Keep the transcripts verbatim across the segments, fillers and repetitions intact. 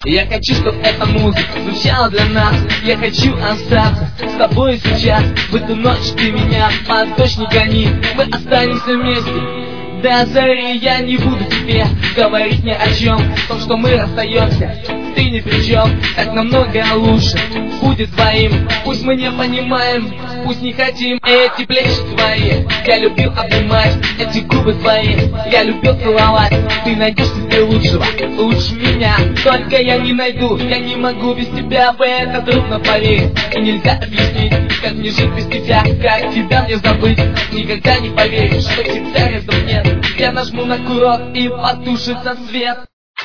Я хочу, чтобы эта музыка звучала для нас. Я хочу остаться с тобой сейчас. В эту ночь ты меня под дождь не гони. Мы останемся вместе до зари. Я не буду тебе говорить ни о чем. В том, что мы расстаемся, ты ни при чем. Так намного лучше будет двоим. Пусть мы не понимаем, пусть не хотим. Эти плечи твои я любил обнимать, эти губы твои я любил целовать. Ты найдешь себе лучшего, лучше меня. Только я не найду, я не могу без тебя. В это трудно поверить, и нельзя объяснить, как мне жить без тебя, как тебя мне забыть. Никогда не поверишь, что тебя рядом нет. Я нажму на курок и потушится свет.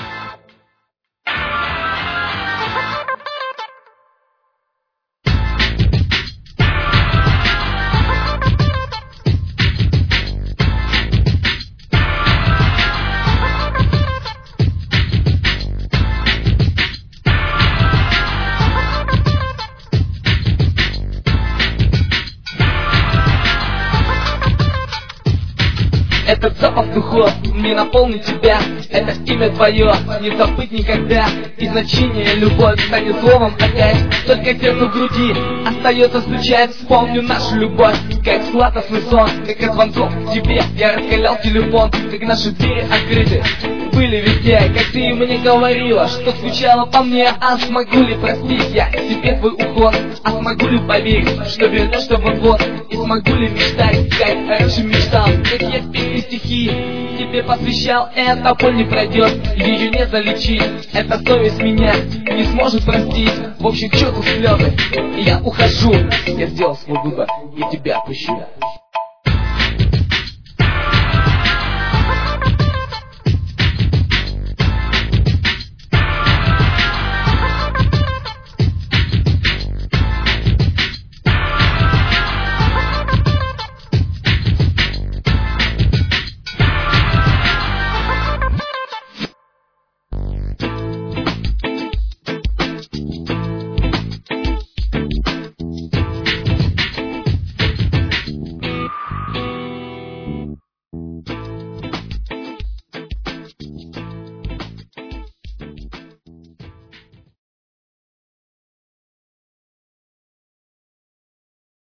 Этот запах духов не наполнит тебя. Это имя твое не забыть никогда. И значение любовь станет словом опять. Только сердцу в груди остается стучать. Вспомню нашу любовь, как сладостный сон. Как от звонков к тебе я раскалял телефон. Как наши двери открыты были везде. Как ты мне говорила, что скучала по мне. А смогу ли простить я себе твой уход? А смогу ли поверить, что вернешься вот-вот? И смогу ли мечтать, как раньше мечтал? Как я в песне стихи тебе посвящал. Эта боль не пройдет, ее не залечить. Эта совесть меня не сможет простить. В общем, к черту слезы, я ухожу. Я сделал свой выбор, и тебя отпущу.